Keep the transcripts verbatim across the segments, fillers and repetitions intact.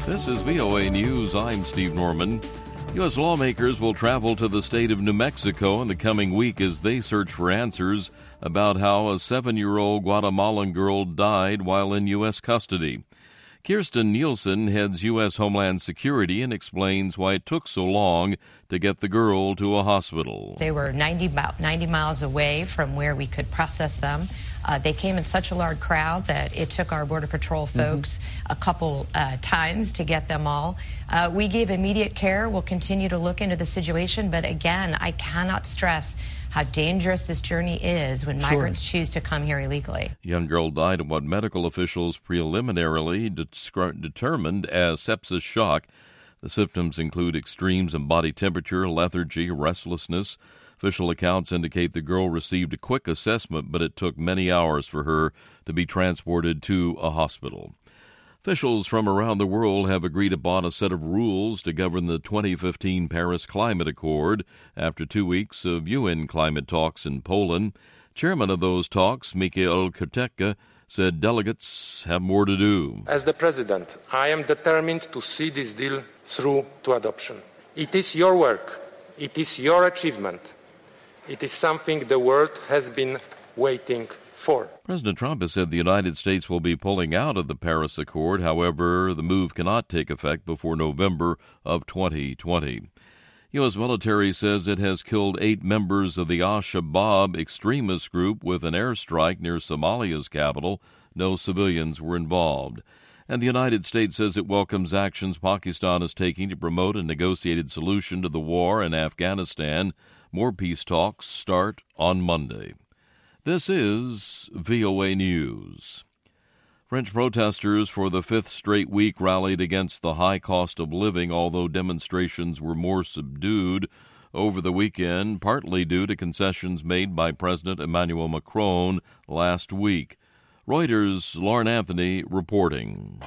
This is V O A News. I'm Steve Norman. U S lawmakers will travel to the state of New Mexico in the coming week as they search for answers about how a seven-year-old Guatemalan girl died while in U S custody. Kirsten Nielsen heads U S Homeland Security and explains why it took so long to get the girl to a hospital. They were ninety, about ninety miles away from where we could process them. Uh, they came in such a large crowd that it took our Border Patrol folks mm-hmm. a couple uh, times to get them all. Uh, we gave immediate care. We'll continue to look into the situation. But again, I cannot stress how dangerous this journey is when sure. migrants choose to come here illegally. The young girl died of what medical officials preliminarily descri- determined as sepsis shock. The symptoms include extremes in body temperature, lethargy, restlessness. Official accounts indicate the girl received a quick assessment, but it took many hours for her to be transported to a hospital. Officials from around the world have agreed upon a set of rules to govern the twenty fifteen Paris Climate Accord after two weeks of U N climate talks in Poland. Chairman of those talks, Mikhail Kurtetka, said delegates have more to do. As the president, I am determined to see this deal through to adoption. It is your work. It is your achievement. It is something the world has been waiting for. President Trump has said the United States will be pulling out of the Paris Accord. However, the move cannot take effect before November of twenty twenty. U S military says it has killed eight members of the al-Shabaab extremist group with an airstrike near Somalia's capital. No civilians were involved. And the United States says it welcomes actions Pakistan is taking to promote a negotiated solution to the war in Afghanistan. More peace talks start on Monday. This is V O A News. French protesters for the fifth straight week rallied against the high cost of living, although demonstrations were more subdued over the weekend, partly due to concessions made by President Emmanuel Macron last week. Reuters' Lauren Anthony reporting.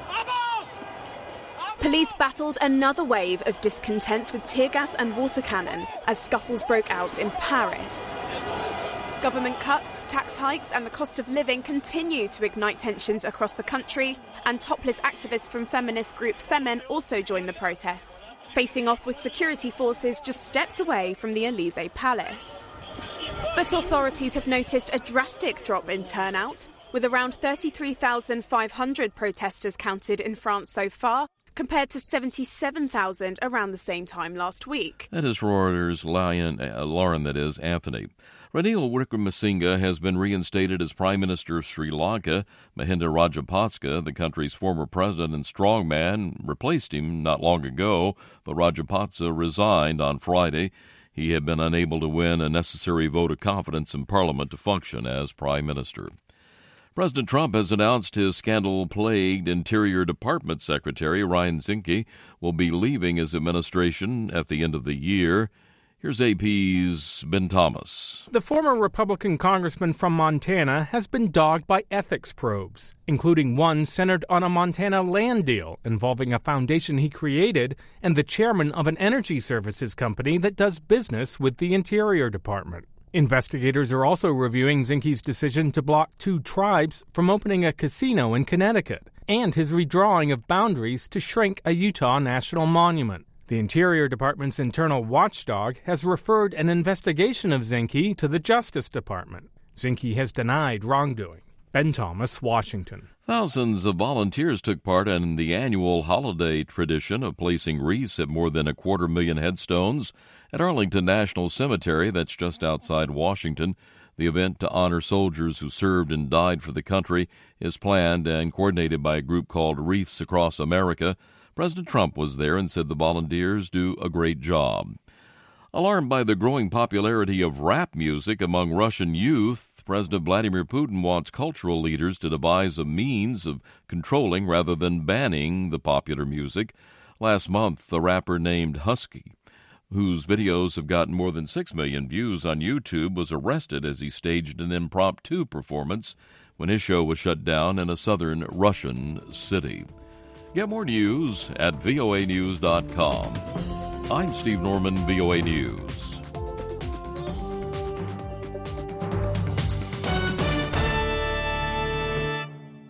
Police battled another wave of discontent with tear gas and water cannon as scuffles broke out in Paris. Government cuts, tax hikes and the cost of living continue to ignite tensions across the country, and topless activists from feminist group Femen also joined the protests, facing off with security forces just steps away from the Elysee Palace. But authorities have noticed a drastic drop in turnout, with around thirty-three thousand five hundred protesters counted in France so far, compared to seventy-seven thousand around the same time last week. That is Reuters' Lion, uh, Lauren, that is, Anthony. Ranil Wickremesinghe has been reinstated as Prime Minister of Sri Lanka. Mahinda Rajapaksa, the country's former president and strongman, replaced him not long ago, but Rajapaksa resigned on Friday. He had been unable to win a necessary vote of confidence in Parliament to function as Prime Minister. President Trump has announced his scandal-plagued Interior Department Secretary, Ryan Zinke, will be leaving his administration at the end of the year. Here's A P's Ben Thomas. The former Republican congressman from Montana has been dogged by ethics probes, including one centered on a Montana land deal involving a foundation he created and the chairman of an energy services company that does business with the Interior Department. Investigators are also reviewing Zinke's decision to block two tribes from opening a casino in Connecticut and his redrawing of boundaries to shrink a Utah national monument. The Interior Department's internal watchdog has referred an investigation of Zinke to the Justice Department. Zinke has denied wrongdoing. Ben Thomas, Washington. Thousands of volunteers took part in the annual holiday tradition of placing wreaths at more than a quarter million headstones at Arlington National Cemetery, that's just outside Washington. The event to honor soldiers who served and died for the country is planned and coordinated by a group called Wreaths Across America. President Trump was there and said the volunteers do a great job. Alarmed by the growing popularity of rap music among Russian youth, President Vladimir Putin wants cultural leaders to devise a means of controlling rather than banning the popular music. Last month, a rapper named Husky, whose videos have gotten more than six million views on YouTube, was arrested as he staged an impromptu performance when his show was shut down in a southern Russian city. Get more news at V O A news dot com. I'm Steve Norman, V O A News.